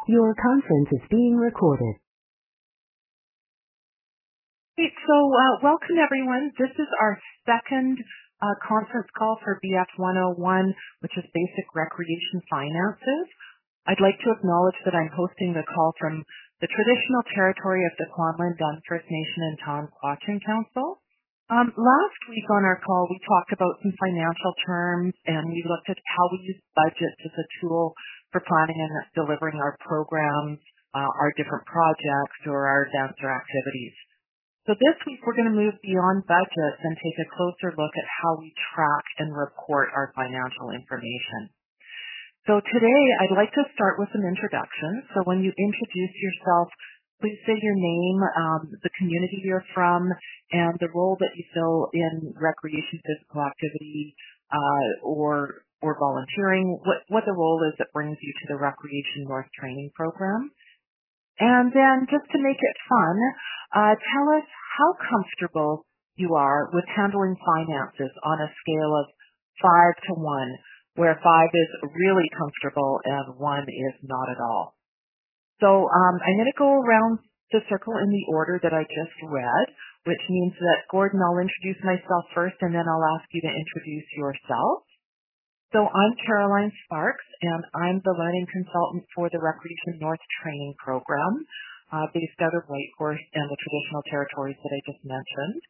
Your conference is being recorded. Hey, welcome everyone. This is our second conference call for BF 101, which is Basic Recreation Finances. I'd like to acknowledge that I'm hosting the call from the traditional territory of the Kwanlin Dun First Nation and Ton-Quachin Council. Last week on our call, we talked about some financial terms and we looked at how we use budgets as a tool for planning and delivering our programs, our different projects, or our events or activities. So this week, we're going to move beyond budgets and take a closer look at how we track and report our financial information. So today, I'd like to start with an introduction. So when you introduce yourself, please say your name, the community you're from, and the role that you fill in recreation, physical activity, or volunteering, what the role is that brings you to the Recreation North training program. And then just to make it fun, tell us how comfortable you are with handling finances on a scale of 5 to 1, where 5 is really comfortable and 1 is not at all. So I'm going to go around the circle in the order that I just read, which means that, Gordon, I'll introduce myself first, and then I'll ask you to introduce yourself. So I'm Caroline Sparks, and I'm the learning consultant for the Recreation North training program, based out of Whitehorse and the traditional territories that I just mentioned.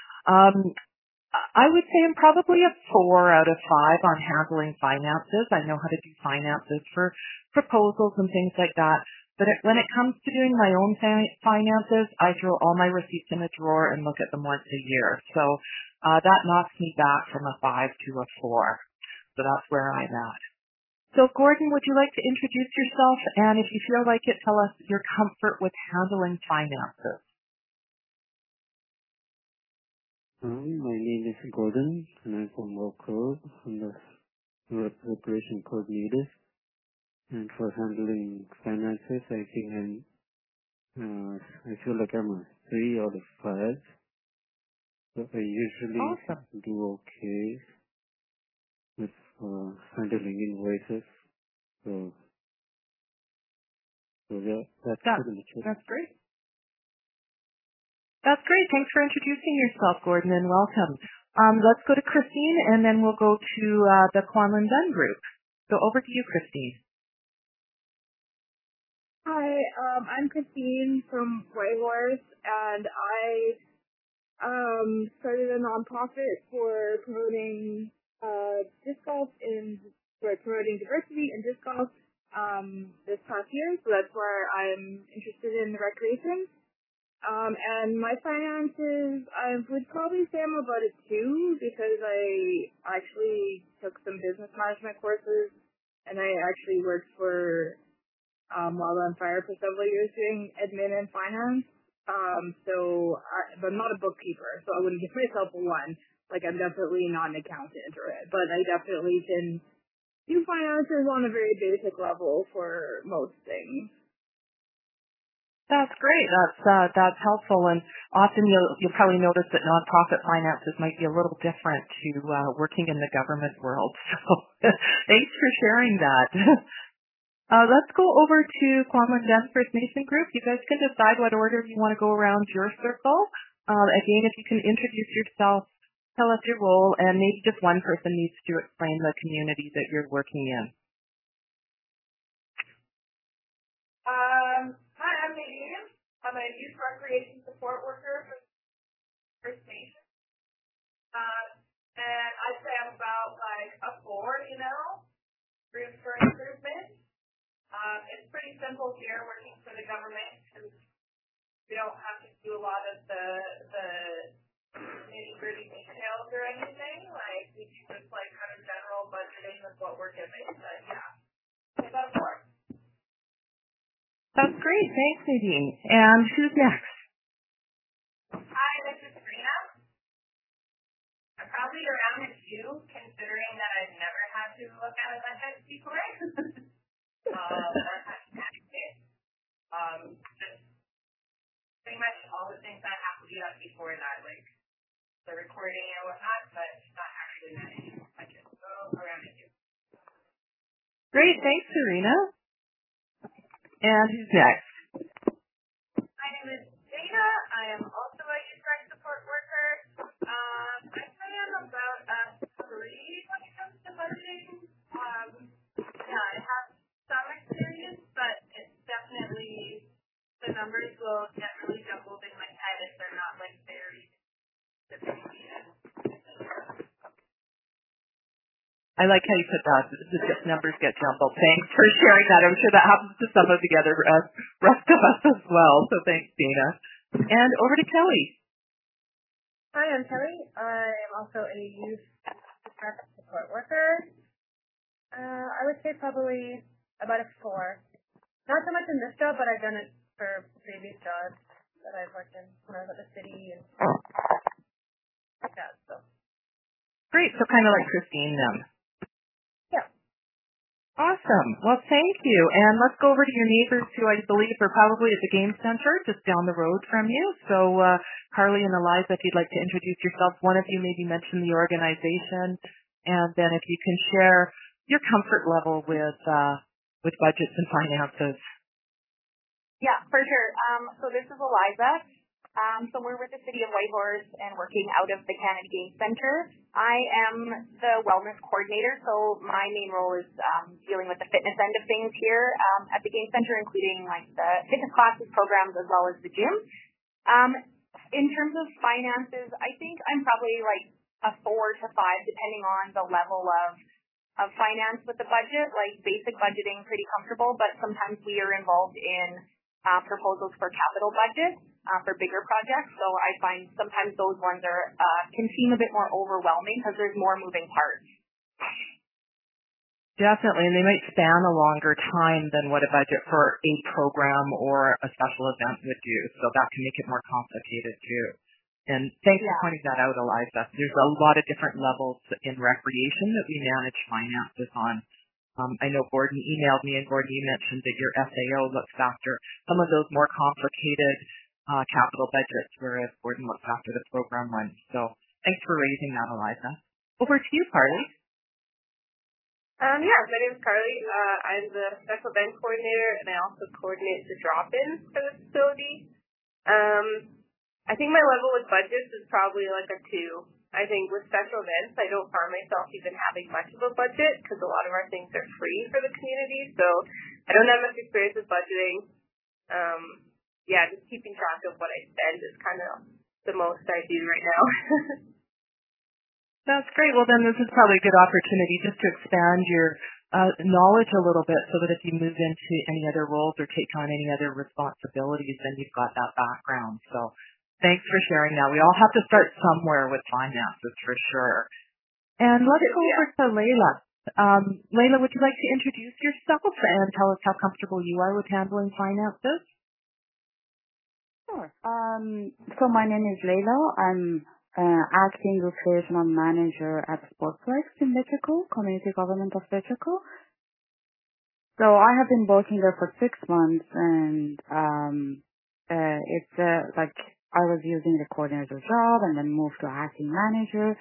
I would say I'm probably a 4 out of 5 on handling finances. I know how to do finances for proposals and things like that. But when it comes to doing my own finances, I throw all my receipts in a drawer and look at them once a year. So that knocks me back from a 5 to a 4. So that's where I'm at. So Gordon, would you like to introduce yourself? And if you feel like it, tell us your comfort with handling finances. My name is Gordon, and I'm from Oak Grove. I'm the Recreation Coordinator. And for handling finances, I think I feel like I'm a 3 out of 5. So I usually do okay with handling invoices. So yeah, that's pretty much it. That's great. That's great. Thanks for introducing yourself, Gordon, and welcome. Let's go to Christine, and then we'll go to the Kwanlin Dun group. So over to you, Christine. Hi, I'm Christine from Whitehorse, and I started a nonprofit for promoting disc golf promoting diversity in disc golf this past year. So that's where I'm interested in the recreation. And my finances, I would probably say I'm about a 2 because I actually took some business management courses, and I actually worked for Wildland Fire for several years doing admin and finance. But I'm not a bookkeeper, so I wouldn't give myself a 1. Like, I'm definitely not an accountant but I definitely can do finances on a very basic level for most things. That's great. That's helpful, and often you'll probably notice that nonprofit finances might be a little different to working in the government world. So thanks for sharing that. Let's go over to Kwanlin Dun First Nation group. You guys can decide what order you want to go around your circle. Again, if you can introduce yourself, tell us your role, and maybe just one person needs to explain the community that you're working in. Hi, I'm Nadine. I'm a youth recreation support worker for First Nation. And I'd say I'm about like a 4, room for improvement. It's pretty simple here working for the government because we don't have to do a lot of the nitty-gritty details or anything. Like, we do just like kind of general budgeting with what we're given. But yeah, about 4. That's great. Thanks, Nadine. And who's next? Hi, this is Sabrina. I'm probably around a 2, considering that I've never had to look at a budget before. Just pretty much all the things that have to be done before that, like the recording and whatnot, but not actually managing the budget. So around a 2. Great. Thanks, Serena. And who's next? My name is Dana. I am also a youth rights support worker. I say I'm about a 3 when it comes to budgeting. Yeah, I have some experience, but it's definitely the numbers will get really jumbled in my head if they're not like very specific. I like how you put that. The numbers get jumbled. Thanks for sharing that. I'm sure that happens to some of the other rest of us as well. So thanks, Dana. And over to Kelly. Hi, I'm Kelly. I'm also a youth support worker. I would say probably about a 4. Not so much in this job, but I've done it for previous jobs that I've worked in when I was at the city and like that. So. Great. So kind of like Christine then. Yeah. Awesome. Well, thank you. And let's go over to your neighbors who I believe are probably at the game center just down the road from you. So Carly and Eliza, if you'd like to introduce yourself, one of you maybe mention the organization, and then if you can share your comfort level with budgets and finances. Yeah, for sure. So this is Eliza. So we're with the City of Whitehorse and working out of the Canada Game Centre. I am the wellness coordinator, so my main role is dealing with the fitness end of things here at the Game Centre, including like the fitness classes, programs, as well as the gym. In terms of finances, I think I'm probably like a 4 to 5, depending on the level of finance with the budget. Like basic budgeting, pretty comfortable, but sometimes we are involved in proposals for capital budgets for bigger projects. So I find sometimes those ones are can seem a bit more overwhelming because there's more moving parts. Definitely, and they might span a longer time than what a budget for a program or a special event would do. So that can make it more complicated too. And thanks for pointing that out, Eliza. There's a lot of different levels in recreation that we manage finances on. I know Gordon emailed me, and Gordon, you mentioned that your SAO looks after some of those more complicated capital budgets, whereas Gordon looks after the program ones. So thanks for raising that, Eliza. Over to you, Carly. My name is Carly. I'm the special event coordinator, and I also coordinate the drop-in for the facility. I think my level with budgets is probably like a 2. I think with special events, I don't find myself even having much of a budget because a lot of our things are free for the community. So I don't have much experience with budgeting. Just keeping track of what I spend is kind of the most I do right now. That's great. Well, then this is probably a good opportunity just to expand your knowledge a little bit so that if you move into any other roles or take on any other responsibilities, then you've got that background. So thanks for sharing that. We all have to start somewhere with finances for sure. And let's go over to Layla. Layla, would you like to introduce yourself and tell us how comfortable you are with handling finances? Sure. So my name is Layla. I'm acting recreational manager at Sportplex in Mexico, community government of Mexico. So I have been working there for 6 months, and it's like I was using the coordinator job and then moved to acting manager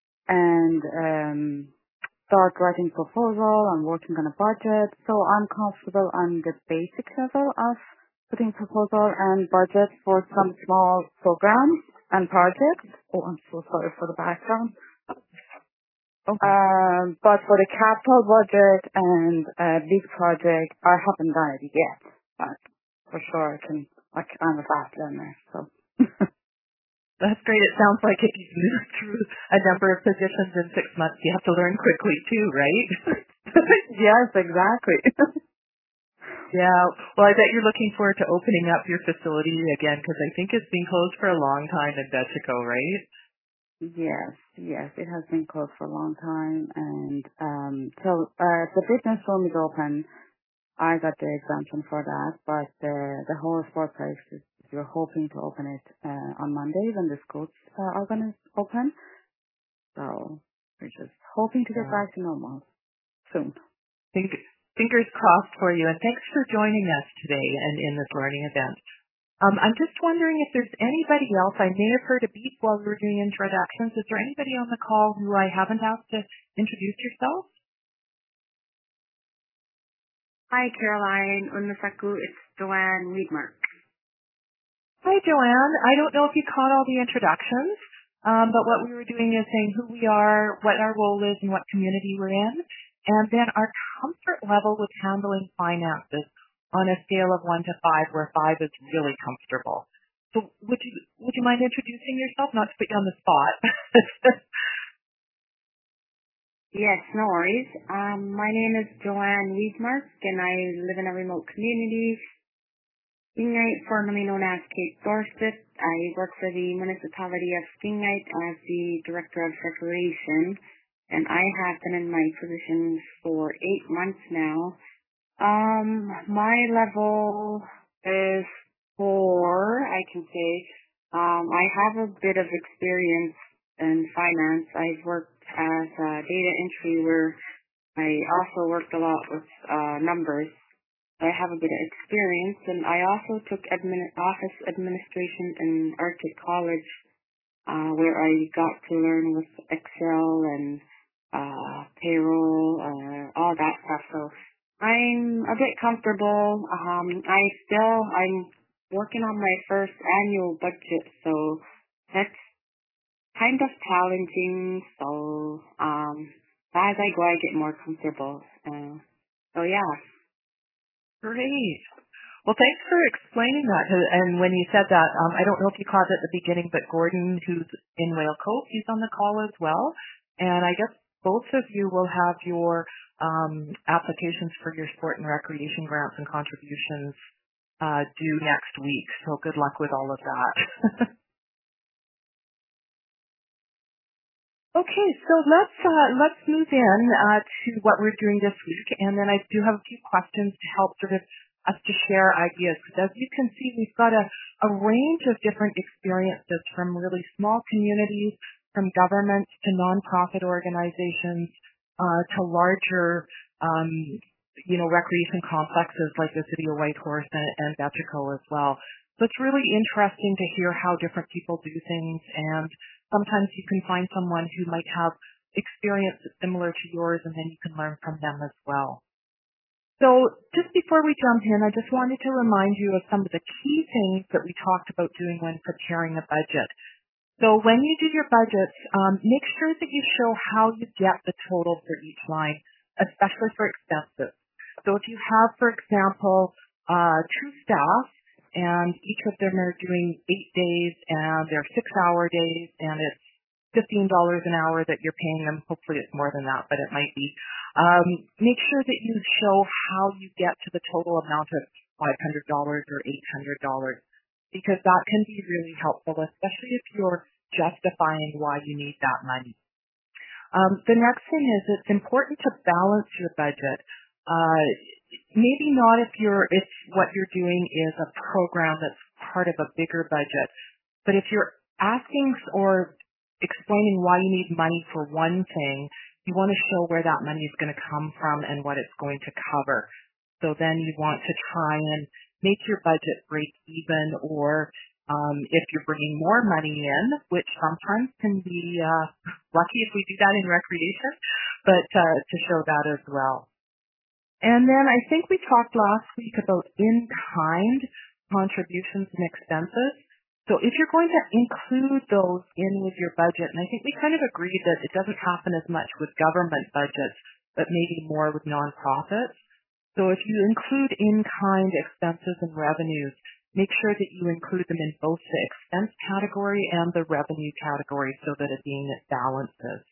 and start writing proposal and working on a budget. So I'm comfortable on the basic level of putting proposal and budget for some small programs and projects. Oh, I'm so sorry for the background. Okay. But for the capital budget and big project, I haven't done it yet. But for sure, I'm a fast learner, so. That's great. It sounds like if you've moved through a number of positions in 6 months, you have to learn quickly too, right? Yes, exactly. Yeah. Well, I bet you're looking forward to opening up your facility again because I think it's been closed for a long time in Mexico, right? Yes, it has been closed for a long time, and so the fitness room is open. I got the exemption for that, but the whole sport place we're hoping to open it on Monday when the schools are going to open. So we're just hoping to get back to normal soon. Fingers crossed for you, and thanks for joining us today and in this learning event. I'm just wondering if there's anybody else. I may have heard a beep while we were doing introductions. Is there anybody on the call who I haven't asked to introduce yourself? Hi, Caroline. Unmasaku. It's Joanne Weedmark. Hi, Joanne. I don't know if you caught all the introductions, but what we were doing is saying who we are, what our role is, and what community we're in, and then our comfort level with handling finances on a scale of 1 to 5, where 5 is really comfortable. So would you mind introducing yourself? Not to put you on the spot. Yes, no worries. My name is Joanne Weedmark, and I live in a remote community, Stingnight, formerly known as Cape Dorset. I work for the municipality of Stingnight as the Director of Recreation, and I have been in my position for 8 months now. My level is 4, I can say. I have a bit of experience in finance. I've worked as data entry where I also worked a lot with numbers. I have a bit of experience, and I also took office administration in Arctic College, where I got to learn with Excel and payroll, all that stuff. So I'm a bit comfortable. I'm working on my first annual budget, so that's kind of challenging. So as I go, I get more comfortable. So yeah. Great. Well, thanks for explaining that. And when you said that, I don't know if you caught it at the beginning, but Gordon, who's in Whale Cove, he's on the call as well. And I guess both of you will have your applications for your sport and recreation grants and contributions due next week. So good luck with all of that. Okay, so let's move in to what we're doing this week, and then I do have a few questions to help sort of us to share ideas. Because as you can see, we've got a range of different experiences, from really small communities, from governments to nonprofit organizations, to larger, recreation complexes like the City of Whitehorse and Betchico as well. So it's really interesting to hear how different people do things, and sometimes you can find someone who might have experience that's similar to yours, and then you can learn from them as well. So just before we jump in, I just wanted to remind you of some of the key things that we talked about doing when preparing a budget. So when you do your budgets, make sure that you show how you get the total for each line, especially for expenses. So if you have, for example, 2 staff, and each of them are doing 8 days, and they're 6-hour days, and it's $15 an hour that you're paying them. Hopefully it's more than that, but it might be. Make sure that you show how you get to the total amount of $500 or $800, because that can be really helpful, especially if you're justifying why you need that money. The next thing is it's important to balance your budget. Maybe not if what you're doing is a program that's part of a bigger budget, but if you're asking or explaining why you need money for one thing, you want to show where that money is going to come from and what it's going to cover. So then you want to try and make your budget break even, or if you're bringing more money in, which sometimes can be lucky if we do that in recreation, but to show that as well. And then I think we talked last week about in-kind contributions and expenses. So if you're going to include those in with your budget, and I think we kind of agreed that it doesn't happen as much with government budgets, but maybe more with nonprofits. So if you include in-kind expenses and revenues, make sure that you include them in both the expense category and the revenue category so that it balances.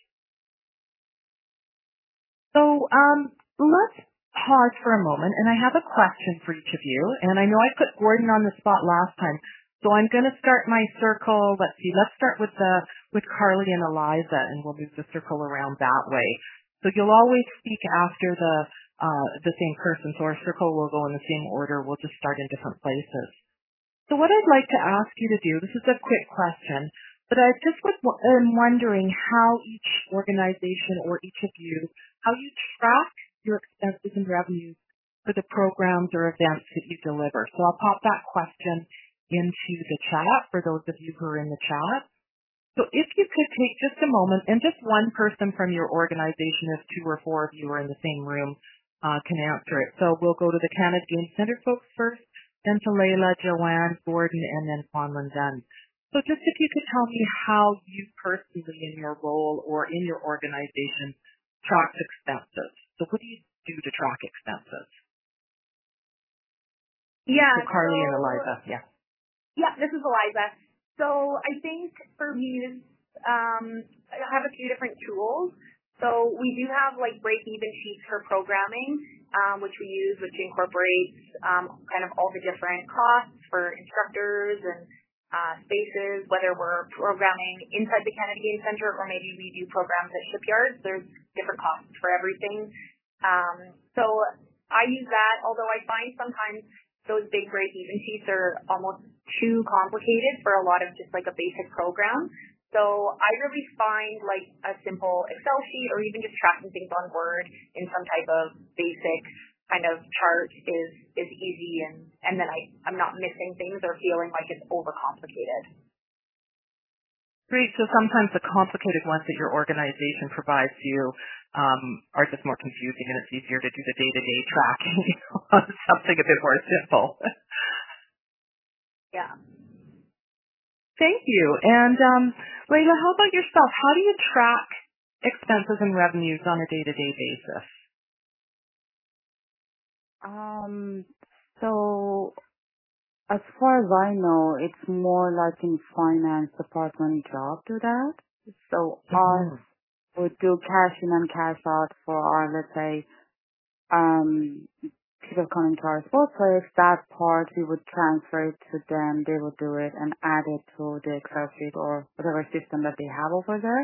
So let's pause for a moment, and I have a question for each of you. And I know I put Gordon on the spot last time, so I'm going to start my circle. Let's see. Let's start with Carly and Eliza, and we'll move the circle around that way. So you'll always speak after the same person, so our circle will go in the same order. We'll just start in different places. So what I'd like to ask you to do, this is a quick question, but I just am wondering how each organization or each of you, how you track your expenses and revenues for the programs or events that you deliver. So I'll pop that question into the chat for those of you who are in the chat. So if you could take just a moment, and just one person from your organization, if 2 or 4 of you are in the same room, can answer it. So we'll go to the Canada Game Centre folks first, then to Layla, Joanne, Gordon, and then Juan Dunn. So just if you could tell me how you personally in your role or in your organization track expenses. So what do you do to track expenses? Yeah. So Carly and Eliza, yeah. Yeah, this is Eliza. So I think for me, I have a few different tools. So we do have like break-even sheets for programming, which we use, which incorporates kind of all the different costs for instructors and spaces, whether we're programming inside the Canada Game Centre or maybe we do programs at shipyards. There's different costs for everything. So I use that, although I find sometimes those big break-even sheets are almost too complicated for a lot of just like a basic program. So I really find like a simple Excel sheet or even just tracking things on Word in some type of basic kind of chart is easy and then I'm not missing things or feeling like it's overcomplicated. Great. So sometimes the complicated ones that your organization provides you are just more confusing and it's easier to do the day-to-day tracking on something a bit more simple. Yeah. Thank you. And Layla, how about yourself? How do you track expenses and revenues on a day-to-day basis? So as far as I know, it's more like in finance department job to that. So us would do cash in and cash out for our, let's say, people coming to our sports place. That part we would transfer it to them. They would do it and add it to the Excel sheet or whatever system that they have over there.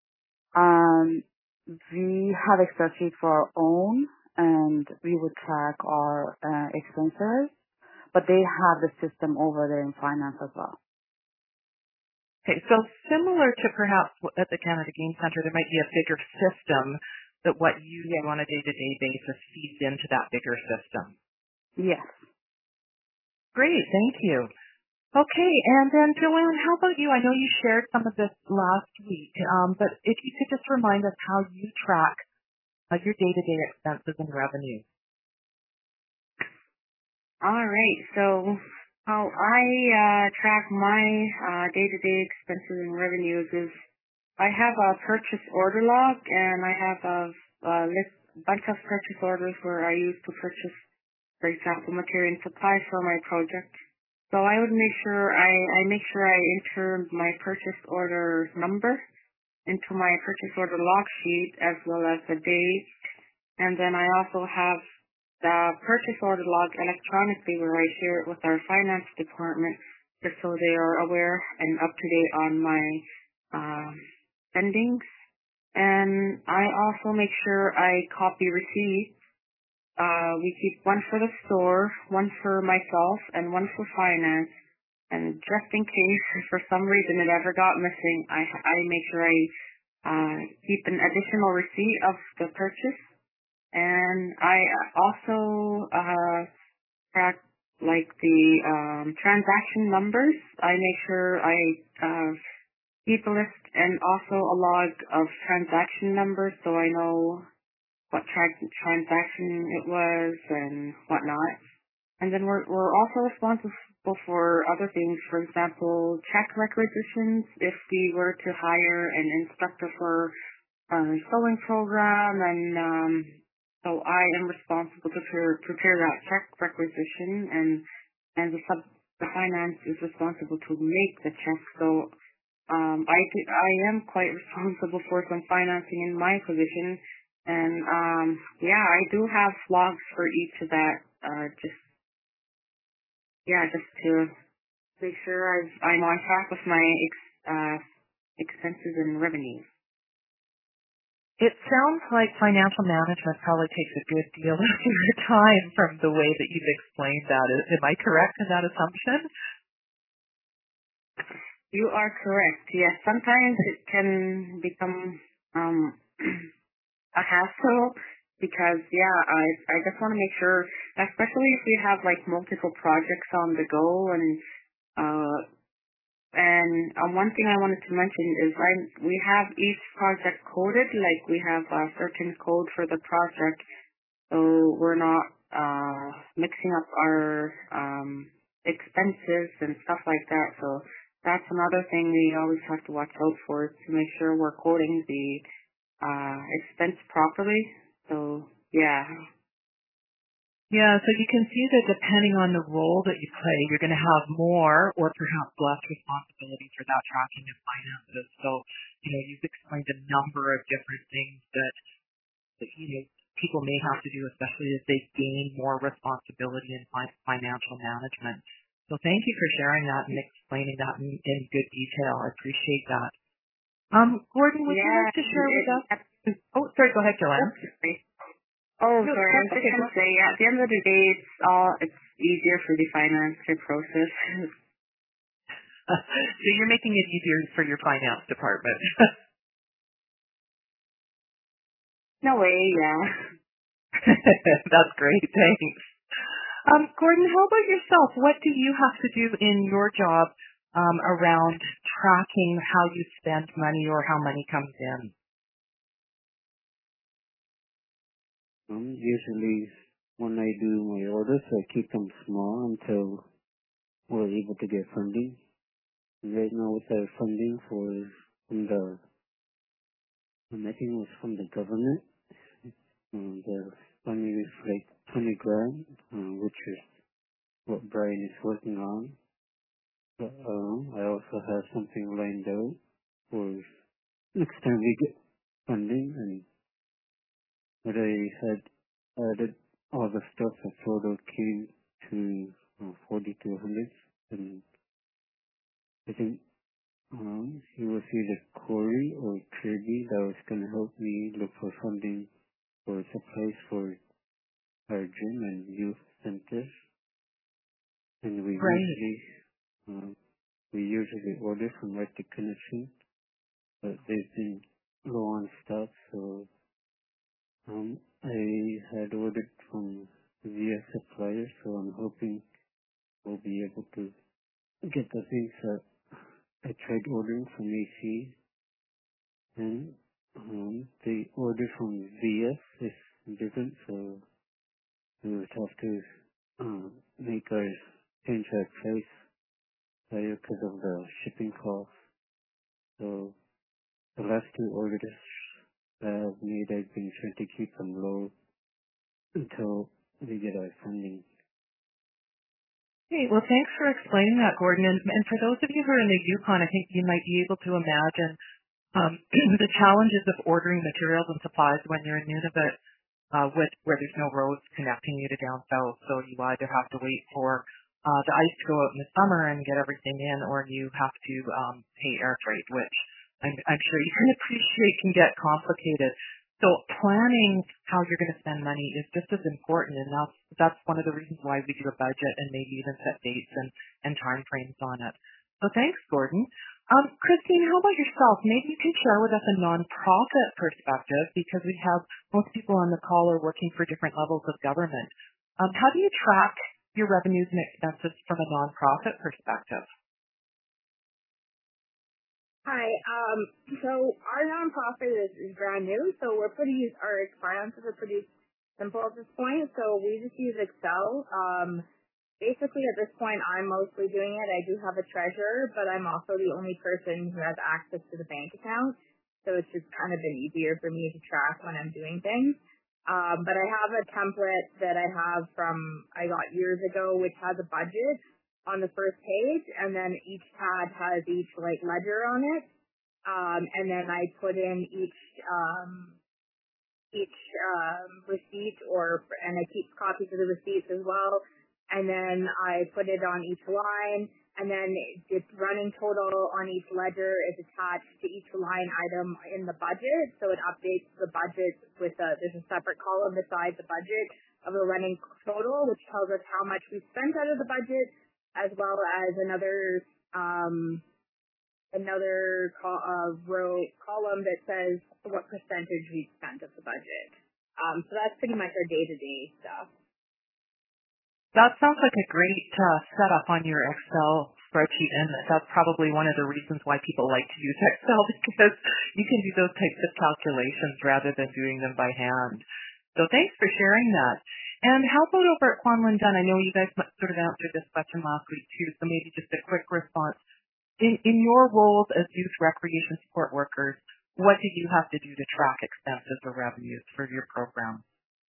We have Excel sheet for our own, and we would track our expenses, but they have the system over there in finance as well. Okay, so similar to perhaps at the Canada Game Centre, there might be a bigger system that what you do on a day-to-day basis feeds into that bigger system. Yes. Great, thank you. Okay, and then Joanne, how about you? I know you shared some of this last week, but if you could just remind us how you track your day-to-day expenses and revenue. All right. So how I track my day-to-day expenses and revenues is I have a purchase order log, and I have a bunch of purchase orders where I use to purchase, for example, material and supplies for my project. So I would make sure I enter my purchase order number into my purchase order log sheet as well as the date. And then I also have the purchase order log electronically where I share it with our finance department just so they are aware and up to date on my spendings. And I also make sure I copy receipts. We keep one for the store, one for myself, and one for finance. And just in case for some reason it ever got missing, I make sure I keep an additional receipt of the purchase. And I also track like the transaction numbers. I make sure I keep a list and also a log of transaction numbers so I know what transaction it was and whatnot. And then we're also responsible for other things, for example, check requisitions if we were to hire an instructor for a sewing program, and so I am responsible to prepare that check requisition, and the finance is responsible to make the check. So I am quite responsible for some financing in my position. And I do have logs for each of that. Just to make sure I'm on track with my expenses and revenues. It sounds like financial management probably takes a good deal of your time from the way that you've explained that. Am I correct in that assumption? You are correct. Yes, sometimes it can become a hassle because I just want to make sure, especially if we have like multiple projects on the go, and one thing I wanted to mention is we have each project coded, like we have a certain code for the project, So we're not mixing up our expenses and stuff like that. So that's another thing we always have to watch out for, to make sure we're quoting the expense properly. So yeah. Yeah, so you can see that depending on the role that you play, you're going to have more or perhaps less responsibility for that tracking of finances. So, you've explained a number of different things that people may have to do, especially as they gain more responsibility in financial management. So thank you for sharing that and explaining that in good detail. I appreciate that. Gordon, would you like to share with us? Oh, sorry, go ahead, Joanne. Oh, sorry. I was just going to say, at the end of the day, it's easier for the financial process. So you're making it easier for your finance department. No way, yeah. That's great. Thanks. Gordon, how about yourself? What do you have to do in your job around tracking how you spend money or how money comes in? Usually when I do my orders, I keep them small until we're able to get funding. And right now with our funding from the, I think it was from the government, the funding is like 20 grand, which is what Brian is working on. But I also have something lined out for next time we get funding, and but I had added all the stuff that total came to 4,200, and I think it was either Corey or Kirby that was going to help me look for funding for supplies for our gym and youth centers, and we usually order from Arctic Connection, but they've been low on stock, so I had ordered from via suppliers, so I'm hoping we'll be able to get the things that I tried ordering from AC, and the order from VF is different, so we would have to change our price higher because of the shipping costs. So the last two orders that I've made, I've been trying to keep them low until we get our funding. Hey, well, thanks for explaining that, Gordon. And for those of you who are in the Yukon, I think you might be able to imagine the challenges of ordering materials and supplies when you're in Nunavut where there's no roads connecting you to down south. So you either have to wait for the ice to go out in the summer and get everything in, or you have to pay air freight, which I'm sure you can appreciate can get complicated. So planning how you're going to spend money is just as important, and that's one of the reasons why we do a budget and maybe even set dates and time frames on it. So thanks, Gordon. Christine, how about yourself? Maybe you can share with us a nonprofit perspective, because we have most people on the call are working for different levels of government. How do you track your revenues and expenses from a nonprofit perspective? Hi. So our nonprofit is brand new, so our finances are pretty simple at this point. So we just use Excel. Basically, at this point, I'm mostly doing it. I do have a treasurer, but I'm also the only person who has access to the bank account. So it's just kind of been easier for me to track when I'm doing things. But I have a template that I got years ago, which has a budget on the first page, and then each tab has each ledger on it. And then I put in each receipt, and I keep copies of the receipts as well. And then I put it on each line, and then its running total on each ledger is attached to each line item in the budget. So it updates the budget there's a separate column beside the budget of the running total, which tells us how much we spent out of the budget, as well as another column that says what percentage we spent of the budget. So that's pretty much our day-to-day stuff. That sounds like a great setup on your Excel spreadsheet, and that's probably one of the reasons why people like to use Excel, because you can do those types of calculations rather than doing them by hand. So thanks for sharing that. And how about over at Kwan Lin Dun? I know you guys sort of answered this question last week too, so maybe just a quick response. In your roles as youth recreation support workers, what do you have to do to track expenses or revenues for your program?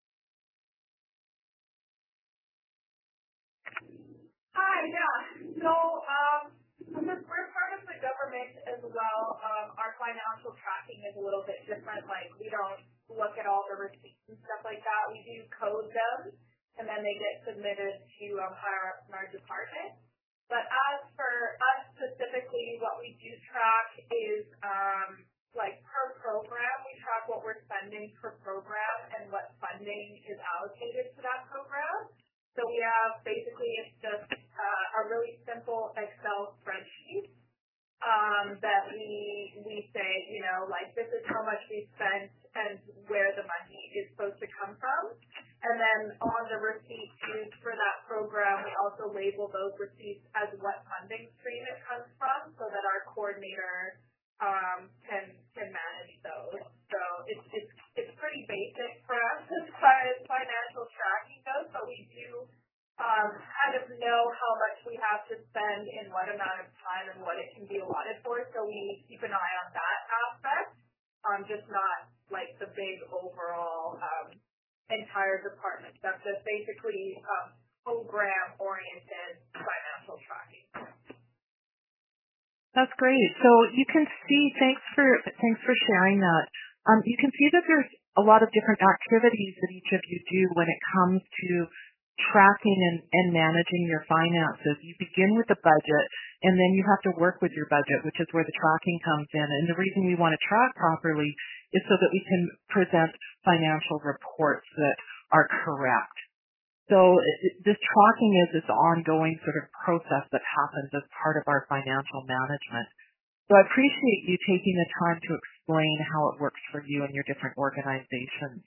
Hi, yeah. So, since we're part of the government as well, our financial tracking is a little bit different. Like, we don't look at all the receipts and stuff like that. We do code them, and then they get submitted to higher ups in our department. But as for us specifically, what we do track is like per program, we track what we're spending per program and what funding is allocated to that program. So we have basically it's just a really simple Excel spreadsheet that we say, you know, like this is how much we spent and where the money is supposed to come from. And then on the receipts used for that program, we also label those receipts as what funding stream it comes from so that our coordinator can manage those. So it's pretty basic for us as far as financial tracking goes, but we do kind of know how much we have to spend in what amount of time and what it can be allotted for. So we keep an eye on that aspect, just not like the big overall entire department. That's just basically program-oriented financial tracking. That's great. So you can see, thanks for sharing that. You can see that there's a lot of different activities that each of you do when it comes to tracking and managing your finances. You begin with the budget, and then you have to work with your budget, which is where the tracking comes in. And the reason we want to track properly is so that we can present financial reports that are correct. So this tracking is this ongoing sort of process that happens as part of our financial management. So I appreciate you taking the time to explain how it works for you and your different organizations.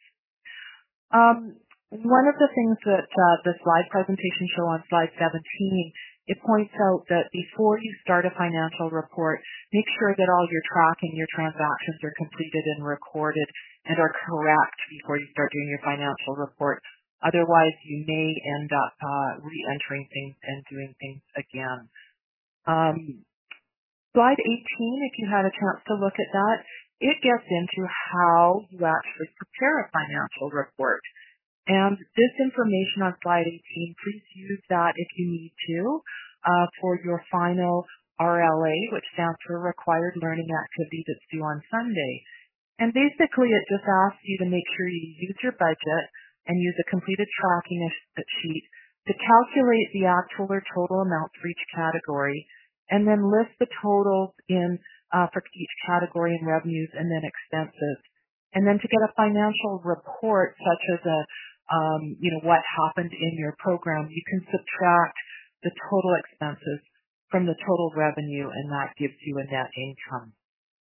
One of the things that the slide presentation show on slide 17, it points out that before you start a financial report, make sure that all your tracking, your transactions are completed and recorded and are correct before you start doing your financial report. Otherwise, you may end up re-entering things and doing things again. Slide 18, if you had a chance to look at that, it gets into how you actually prepare a financial report. And this information on slide 18, please use that if you need to for your final RLA, which stands for Required Learning Activity that's due on Sunday. And basically, it just asks you to make sure you use your budget and use a completed tracking sheet to calculate the actual or total amounts for each category, and then list the totals in for each category in revenues and then expenses. And then to get a financial report, such as what happened in your program, you can subtract the total expenses from the total revenue, and that gives you a net income.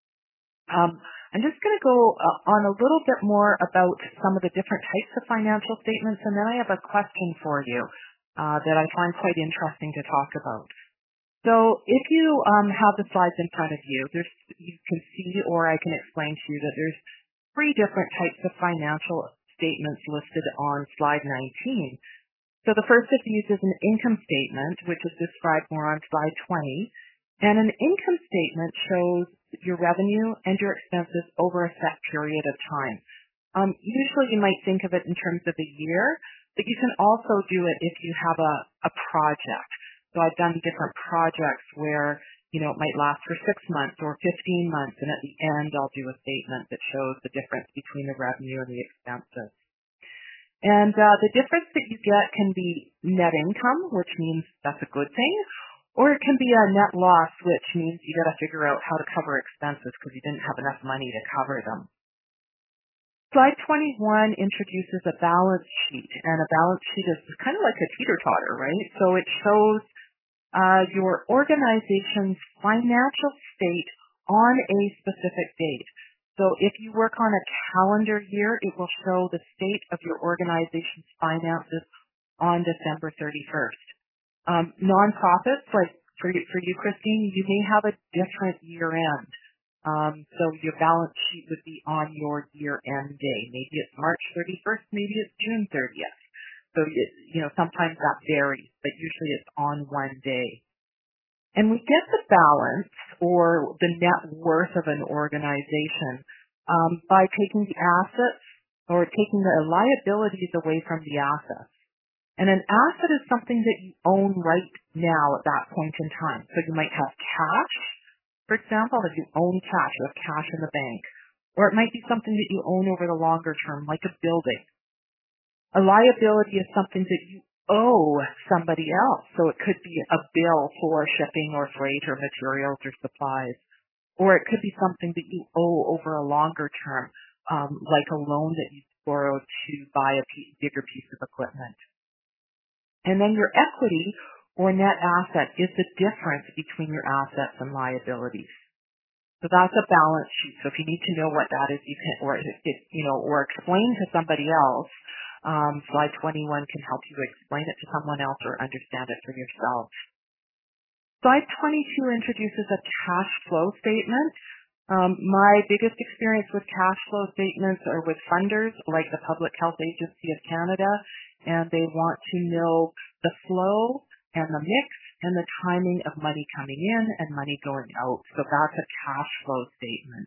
I'm just going to go on a little bit more about some of the different types of financial statements, and then I have a question for you that I find quite interesting to talk about. So if you have the slides in front of you, you can see, or I can explain to you that there's 3 different types of financial statements listed on slide 19. So the first of these is an income statement, which is described more on slide 20. And an income statement shows your revenue and your expenses over a set period of time. Usually you might think of it in terms of a year, but you can also do it if you have a project. So I've done different projects where, it might last for 6 months or 15 months, and at the end I'll do a statement that shows the difference between the revenue and the expenses. And the difference that you get can be net income, which means that's a good thing, or it can be a net loss, which means you got to figure out how to cover expenses because you didn't have enough money to cover them. Slide 21 introduces a balance sheet, and a balance sheet is kind of like a teeter-totter, right? So it shows your organization's financial state on a specific date. So if you work on a calendar year, it will show the state of your organization's finances on December 31st. Nonprofits, like for you, Christine, you may have a different year end. So your balance sheet would be on your year-end day. Maybe it's March 31st, maybe it's June 30th. So, sometimes that varies, but usually it's on one day. And we get the balance or the net worth of an organization by taking the assets or taking the liabilities away from the assets. And an asset is something that you own right now at that point in time. So you might have cash, for example, if you own cash, you have cash in the bank. Or it might be something that you own over the longer term, like a building. A liability is something that you owe somebody else. So it could be a bill for shipping or freight or materials or supplies. Or it could be something that you owe over a longer term, like a loan that you borrowed to buy a bigger piece of equipment. And then your equity or net asset is the difference between your assets and liabilities. So that's a balance sheet. So if you need to know what that is, you can, or explain to somebody else. Slide 21 can help you explain it to someone else or understand it for yourself. Slide 22 introduces a cash flow statement. My biggest experience with cash flow statements are with funders like the Public Health Agency of Canada, and they want to know the flow and the mix and the timing of money coming in and money going out. So that's a cash flow statement.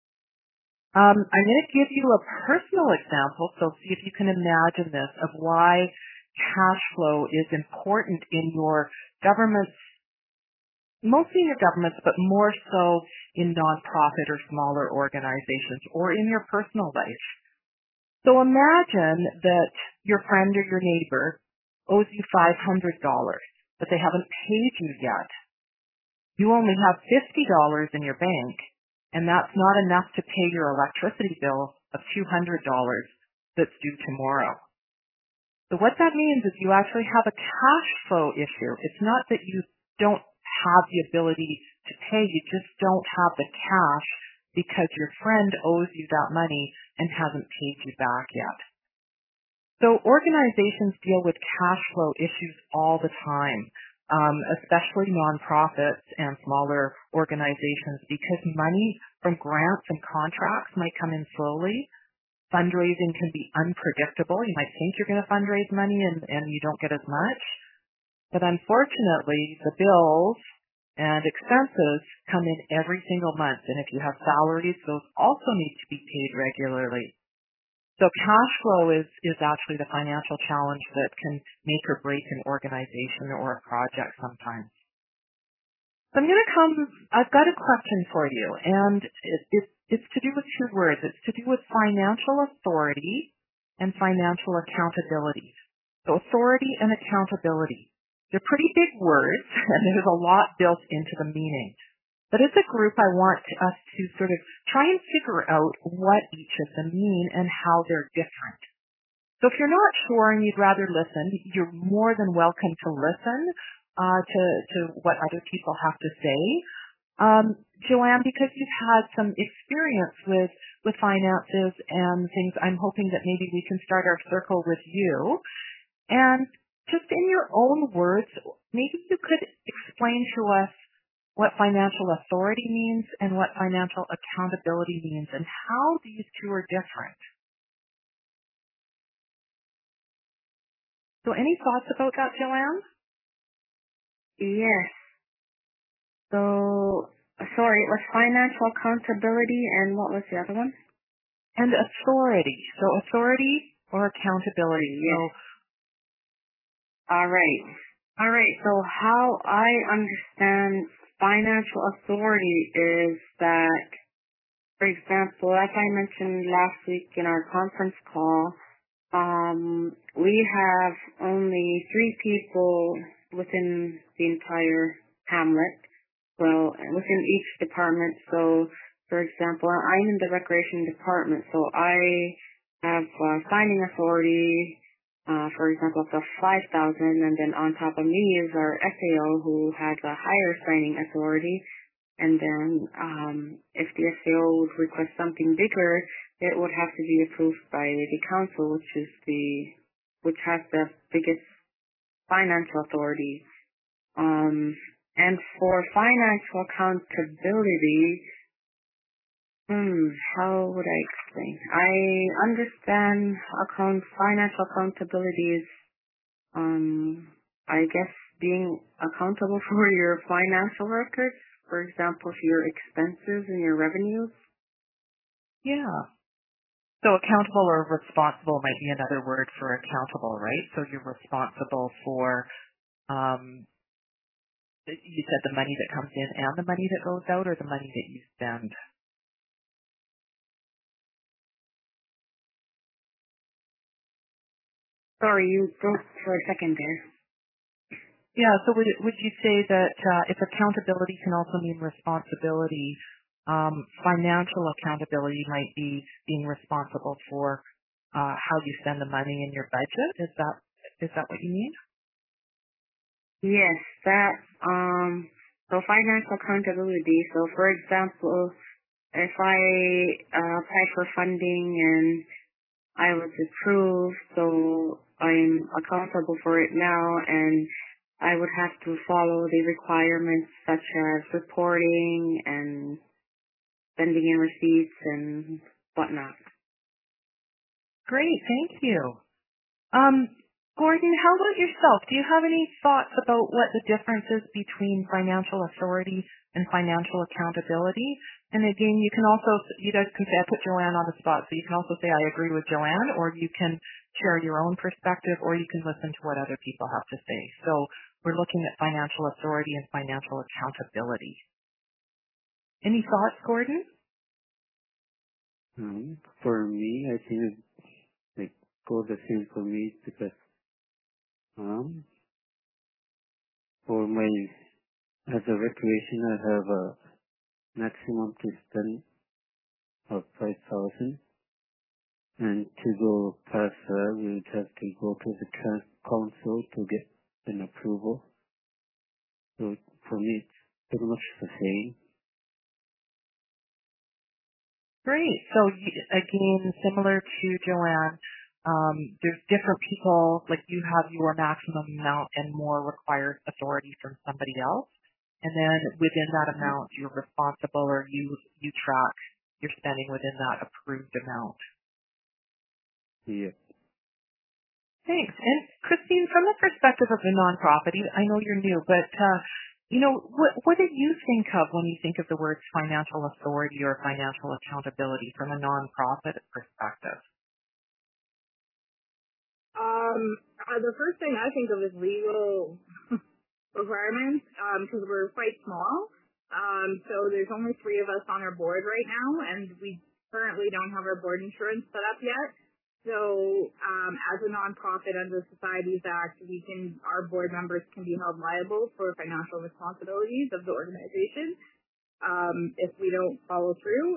I'm going to give you a personal example, so see if you can imagine this, of why cash flow is important in your government's, mostly in your governments, but more so in nonprofit or smaller organizations or in your personal life. So imagine that your friend or your neighbor owes you $500, but they haven't paid you yet. You only have $50 in your bank, and that's not enough to pay your electricity bill of $200 that's due tomorrow. So what that means is you actually have a cash flow issue. It's not that you don't have the ability to pay, you just don't have the cash because your friend owes you that money and hasn't paid you back yet. So organizations deal with cash flow issues all the time, especially nonprofits and smaller organizations, because money from grants and contracts might come in slowly. Fundraising can be unpredictable. You might think you're going to fundraise money and you don't get as much. But unfortunately, the bills and expenses come in every single month. And if you have salaries, those also need to be paid regularly. So cash flow is actually the financial challenge that can make or break an organization or a project sometimes. So I've got a question for you, and it's to do with two words. It's to do with financial authority and financial accountability. So authority and accountability. They're pretty big words, and there's a lot built into the meaning. But as a group, I want us to sort of try and figure out what each of them mean and how they're different. So if you're not sure and you'd rather listen, you're more than welcome to listen to what other people have to say. Joanne, because you've had some experience with finances and things, I'm hoping that maybe we can start our circle with you. And just in your own words, maybe you could explain to us what financial authority means and what financial accountability means and how these two are different. So any thoughts about that, Joanne? Yes. So, sorry, it was financial accountability and what was the other one? And authority. So authority or accountability. Yes. All right. So how I understand financial authority is that, for example, like I mentioned last week in our conference call, we have only 3 people within the entire hamlet, well, within each department. So, for example, I'm in the recreation department, so I have signing authority, for example, of 5,000, and then on top of me is our SAO who has a higher signing authority. And then if the SAO would request something bigger, it would have to be approved by the council, which has the biggest financial authority. And for financial accountability, How would I explain? I understand financial accountability is, I guess, being accountable for your financial records, for example, for your expenses and your revenues. Yeah. So accountable or responsible might be another word for accountable, right? So you're responsible for, you said the money that comes in and the money that goes out, or the money that you spend? Sorry, you broke for a second there. Yeah, so would you say that if accountability can also mean responsibility, financial accountability might be being responsible for how you spend the money in your budget? Is that what you mean? Yes, that, so financial accountability. So for example, if I apply for funding and I was approved, so I'm accountable for it now, and I would have to follow the requirements such as reporting and sending in receipts and whatnot. Great, thank you. Gordon, how about yourself? Do you have any thoughts about what the difference is between financial authority and financial accountability? And again, you guys can say, I put Joanne on the spot, so you can also say, I agree with Joanne, or you can share your own perspective, or you can listen to what other people have to say. So we're looking at financial authority and financial accountability. Any thoughts, Gordon? For me, I think it goes the same for me because for as a recreation, I have a maximum to spend of 5,000, and to go past that, we would have to go to the council to get an approval. So for me, it's pretty much the same. Great. So again, similar to Joanne, there's different people, like you have your maximum amount and more requires authority from somebody else. And then within that amount, you're responsible, or you track your spending within that approved amount. Yeah. Thanks. And Christine, from the perspective of a nonprofit, I know you're new, but what do you think of when you think of the words financial authority or financial accountability from a nonprofit perspective? The first thing I think of is legal requirements, because we're quite small. So there's only 3 of us on our board right now, and we currently don't have our board insurance set up yet. So as a nonprofit under the Societies Act, our board members can be held liable for financial responsibilities of the organization if we don't follow through.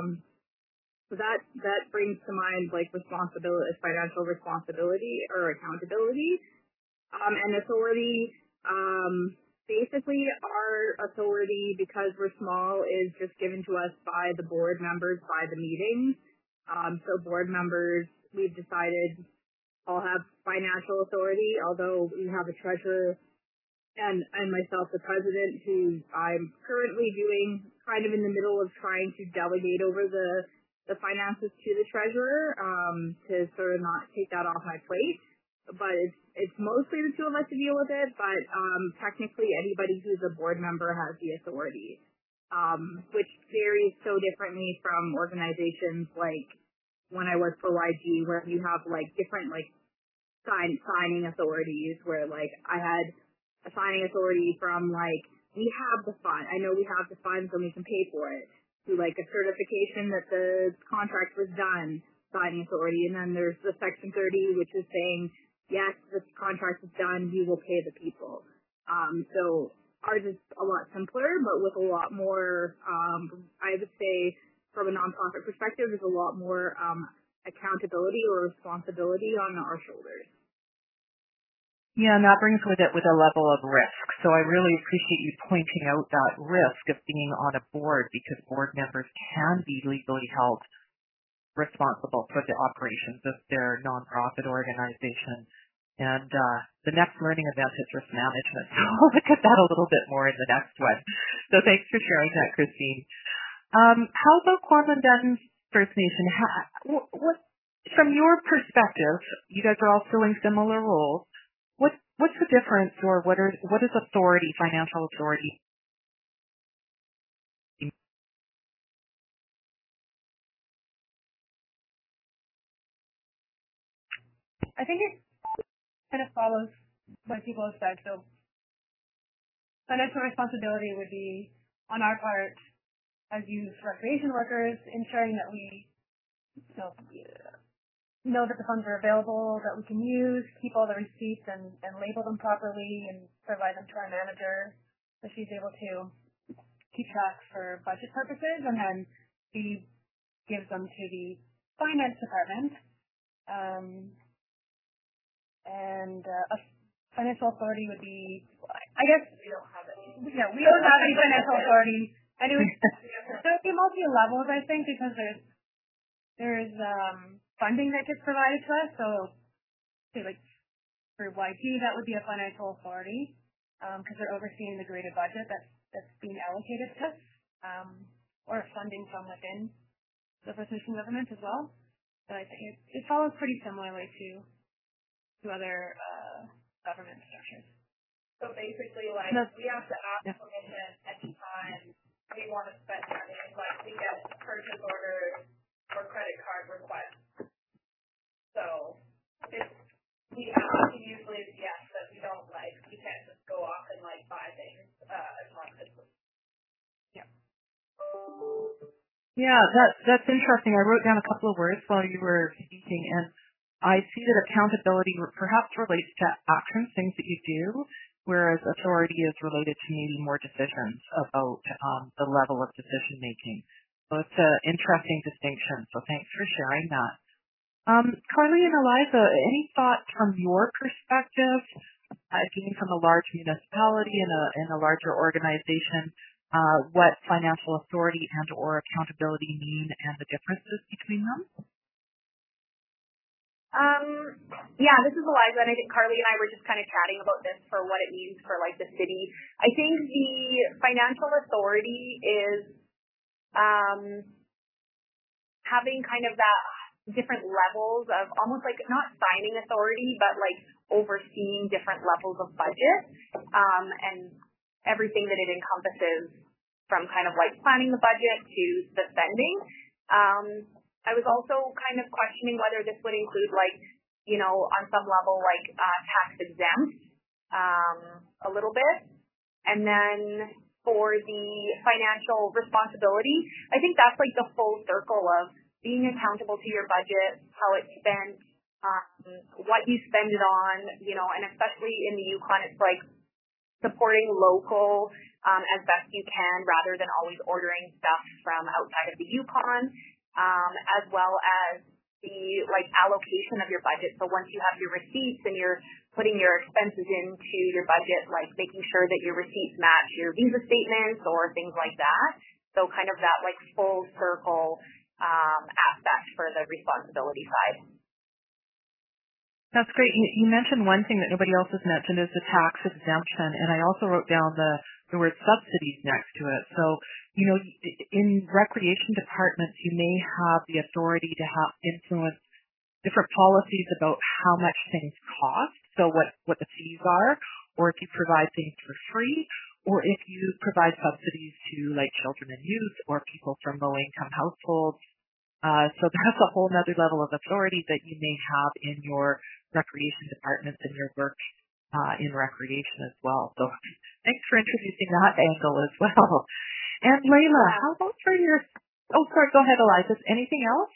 So that brings to mind like financial responsibility or accountability, and authority. Basically, our authority, because we're small, is just given to us by the board members, by the meetings. So board members, we've decided, all have financial authority, although we have a treasurer and myself, the president, who I'm currently kind of in the middle of trying to delegate over the finances to the treasurer, to sort of not take that off my plate. But it's mostly the 2 of us to deal with it, but technically anybody who's a board member has the authority, which varies so differently from organizations like when I worked for YG, where you have like different like signing authorities, where like I had a signing authority from like, we have the fund, I know we have the funds and we can pay for it, to like a certification that the contract was done, signing authority. And then there's the Section 30, which is saying, yes, this contract is done, we will pay the people. So ours is a lot simpler, but with a lot more, I would say from a nonprofit perspective, there's a lot more accountability or responsibility on our shoulders. Yeah, and that brings with it a level of risk. So I really appreciate you pointing out that risk of being on a board, because board members can be legally held responsible for the operations of their nonprofit organization. And the next learning event is risk management. So we'll look at that a little bit more in the next one. So thanks for sharing that, Christine. How about Kwantlen First Nation? What, from your perspective, you guys are all filling similar roles. What's the difference, or what is authority, financial authority? I think it kind of follows what people have said. So financial responsibility would be on our part as youth recreation workers, ensuring that we know that the funds are available, that we can use, keep all the receipts and label them properly and provide them to our manager so she's able to keep track for budget purposes, and then she gives them to the finance department. A financial authority would be, I guess, we don't have any. Yeah, we don't have any financial authority. And it would be multi-levels, I think, because there's funding that gets provided to us. So, say like for YT, that would be a financial authority because they're overseeing the greater budget that's being allocated to us, or funding from within the First Nation government as well. So I think it follows pretty similarly to other government structures. So basically, like, we have to ask permission anytime we want to spend money, like we get purchase orders or credit card requests. So we usually is yes, but we don't we can't just go off and buy things as much as we. Yeah. Yeah, that's interesting. I wrote down a couple of words while you were speaking, and I see that accountability perhaps relates to actions, things that you do, whereas authority is related to maybe more decisions about the level of decision making. So it's an interesting distinction. So thanks for sharing that. Carly and Eliza, any thoughts from your perspective, being from a large municipality in a larger organization, what financial authority and or accountability mean and the differences between them? Yeah, this is Eliza, and I think Carly and I were just kind of chatting about this for what it means for the city. I think the financial authority is having kind of that different levels of almost not signing authority, but overseeing different levels of budget and everything that it encompasses, from kind of planning the budget to the spending. I was also kind of questioning whether this would include on some level tax exempt a little bit. And then for the financial responsibility, I think that's the full circle of being accountable to your budget, how it's spent, what you spend it on, and especially in the Yukon, it's supporting local as best you can rather than always ordering stuff from outside of the Yukon. As well as the allocation of your budget. So once you have your receipts and you're putting your expenses into your budget, making sure that your receipts match your visa statements or things like that. So kind of that full circle aspect for the responsibility side. That's great. You mentioned one thing that nobody else has mentioned is the tax exemption, and I also wrote down the word subsidies next to it. So, in recreation departments, you may have the authority to influence different policies about how much things cost, so what the fees are, or if you provide things for free, or if you provide subsidies to children and youth or people from low-income households. So that's a whole other level of authority that you may have in your recreation departments and your work in recreation as well. So thanks for introducing that angle as well. And Layla, how about for your... Oh, sorry, go ahead, Eliza. Anything else?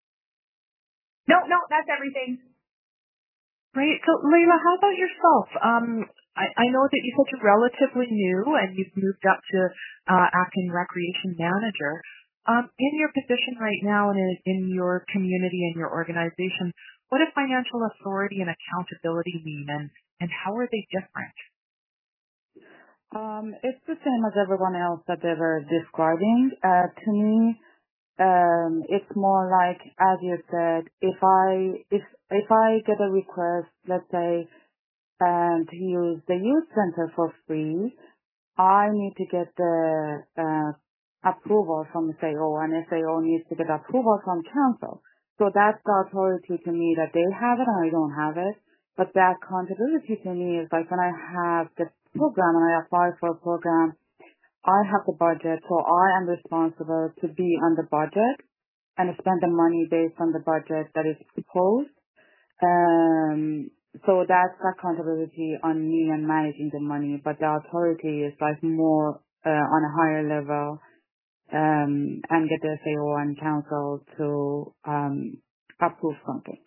No, that's everything. Great. So Layla, how about yourself? I know that you said you're relatively new and you've moved up to acting recreation manager. In your position right now and in your community and your organization, what do financial authority and accountability mean, and how are they different? It's the same as everyone else that they were describing. To me, it's more like, as you said, if I get a request, let's say, to use the youth center for free, I need to get the approval from the SAO, and the SAO needs to get approval from council. So that's the authority to me that they have it and I don't have it. But the accountability to me is like when I have the program and I apply for a program, I have the budget, so I am responsible to be on the budget and spend the money based on the budget that is proposed. So that's accountability on me and managing the money, but the authority is like more on a higher level and get the SAO and council to approve something.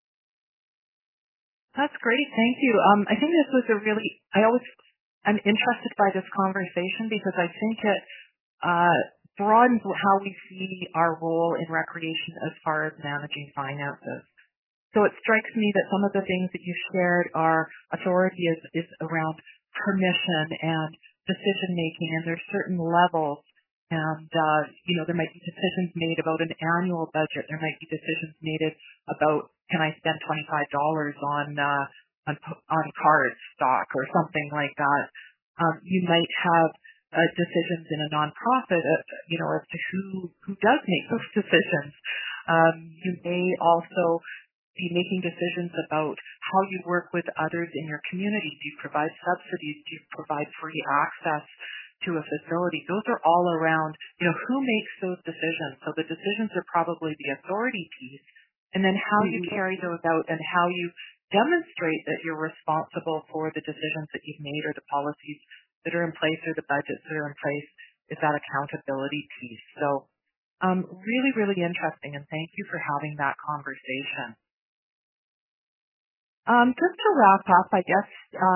That's great. Thank you. I think this was I'm interested by this conversation because I think it broadens how we see our role in recreation as far as managing finances. So it strikes me that some of the things that you shared are authority is around permission and decision making, and there's certain levels. And there might be decisions made about an annual budget. There might be decisions made about can I spend $25 on card stock or something like that. You might have decisions in a nonprofit, as to who does make those decisions. You may also be making decisions about how you work with others in your community. Do you provide subsidies? Do you provide free access to a facility? Those are all around, who makes those decisions. So the decisions are probably the authority piece. And then how you carry those out and how you demonstrate that you're responsible for the decisions that you've made or the policies that are in place or the budgets that are in place is that accountability piece. So really, really interesting. And thank you for having that conversation. Just to wrap up, I guess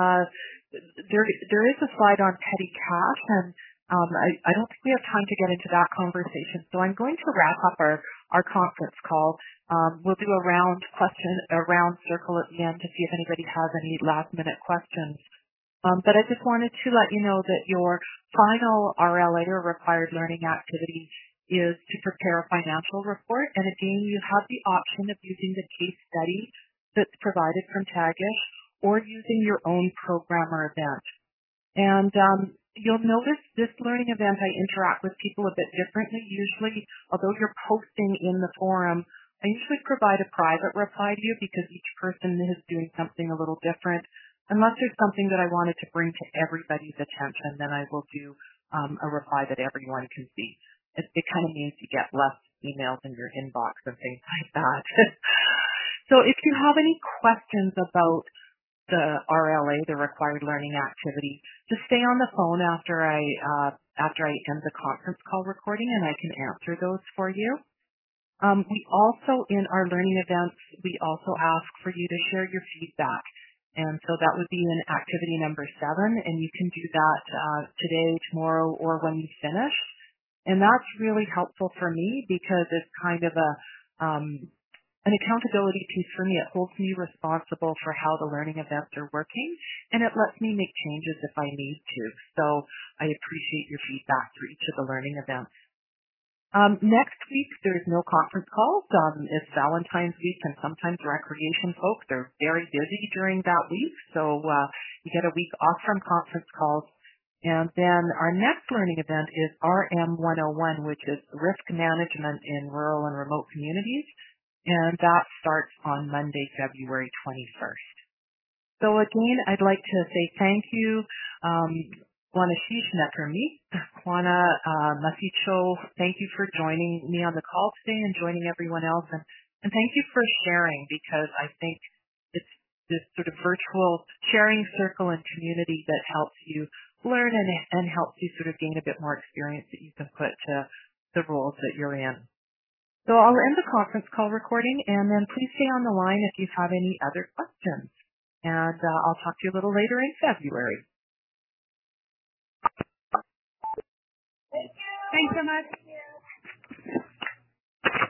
there is a slide on petty cash, and I don't think we have time to get into that conversation. So I'm going to wrap up our conference call. We'll do a round circle at the end to see if anybody has any last-minute questions. But I just wanted to let you know that your final RLA or required learning activity is to prepare a financial report. And again, you have the option of using the case study that's provided from Tagish or using your own program or event. And you'll notice this learning event, I interact with people a bit differently. Usually, although you're posting in the forum, I usually provide a private reply to you because each person is doing something a little different. Unless there's something that I wanted to bring to everybody's attention, then I will do a reply that everyone can see. It kind of means you get less emails in your inbox and things like that. So if you have any questions about the RLA, the required learning activity, just stay on the phone after I end the conference call recording, and I can answer those for you. We also, in our learning events, we also ask for you to share your feedback. And so that would be in activity number 7, and you can do that today, tomorrow, or when you finish. And that's really helpful for me because it's kind of an accountability piece for me. It holds me responsible for how the learning events are working, and it lets me make changes if I need to. So I appreciate your feedback for each of the learning events. Next week, there's no conference calls. It's Valentine's week, and sometimes recreation folks are very busy during that week, so you get a week off from conference calls. And then our next learning event is RM 101, which is Risk Management in Rural and Remote Communities, and that starts on Monday, February 21st. So again, I'd like to say thank you. Wanashish Nekarmi, Kwana Masicho, thank you for joining me on the call today and joining everyone else. And thank you for sharing, because I think it's this sort of virtual sharing circle and community that helps you learn and helps you sort of gain a bit more experience that you can put to the roles that you're in. So I'll end the conference call recording, and then please stay on the line if you have any other questions. And I'll talk to you a little later in February. Thanks so much.